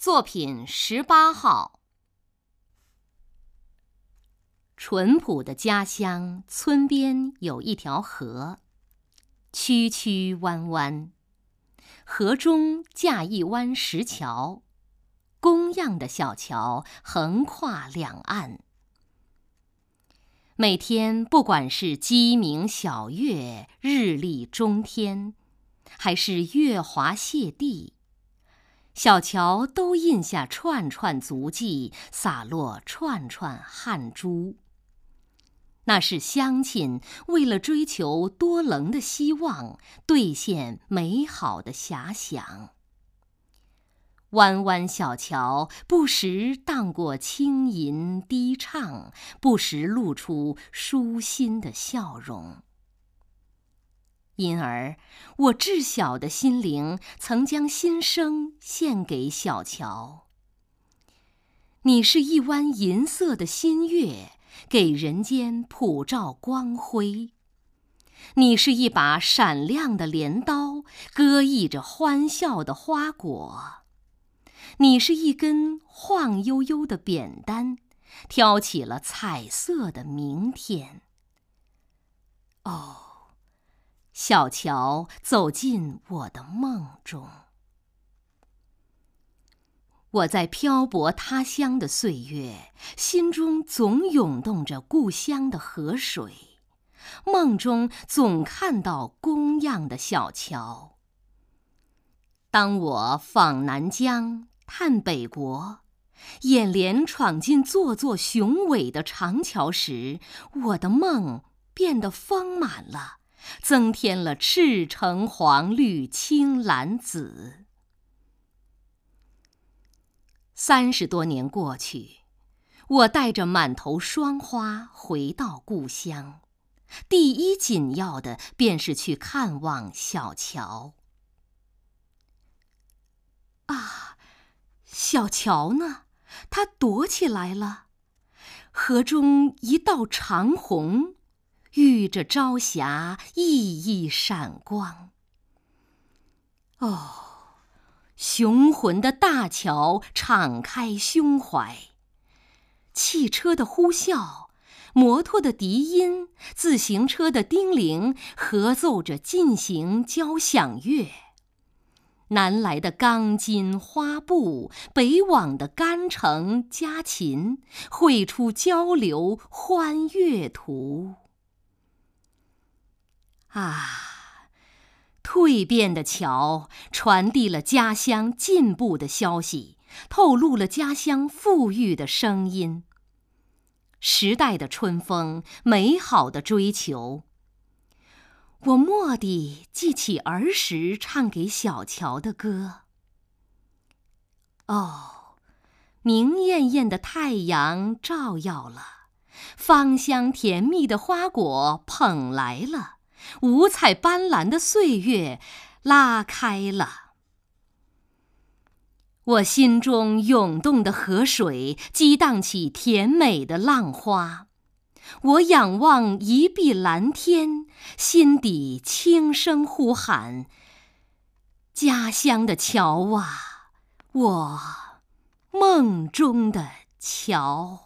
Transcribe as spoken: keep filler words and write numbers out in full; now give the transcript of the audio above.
作品十八号。淳朴的家乡，村边有一条河，曲曲弯弯，河中架一弯石桥，工样的小桥横跨两岸。每天不管是鸡鸣晓月，日丽中天，还是月华泻地，小桥都印下串串足迹，洒落串串汗珠。那是乡亲为了追求多棱的希望，兑现美好的遐想。弯弯小桥不时荡过轻吟低唱，不时露出舒心的笑容。因而我稚小的心灵曾将心声献给小桥。你是一弯银色的新月，给人间普照光辉。你是一把闪亮的镰刀，割溢着欢笑的花果。你是一根晃悠悠的扁担，挑起了彩色的明天。哦，小桥走进我的梦中。我在漂泊他乡的岁月，心中总涌动着故乡的河水，梦中总看到工样的小桥。当我访南疆，探北国，眼帘闯进座座雄伟的长桥时，我的梦变得丰满了，增添了赤橙黄绿青蓝紫。三十多年过去，我带着满头霜花回到故乡，第一紧要的便是去看望小桥。啊，小桥呢？它躲起来了。河中一道长虹，遇着朝霞熠熠闪光。哦，雄浑的大桥敞开胸怀，汽车的呼啸，摩托的笛音，自行车的叮铃，合奏着进行交响乐。南来的钢筋花布，北往的干城家禽，绘出交流欢乐图。啊，蜕变的桥传递了家乡进步的消息，透露了家乡富裕的声音。时代的春风，美好的追求。我蓦地记起儿时唱给小桥的歌。哦，明艳艳的太阳照耀了，芳香甜蜜的花果捧来了，五彩斑斓的岁月拉开了。我心中涌动的河水激荡起甜美的浪花。我仰望一碧蓝天，心底轻声呼喊：家乡的桥啊，我梦中的桥。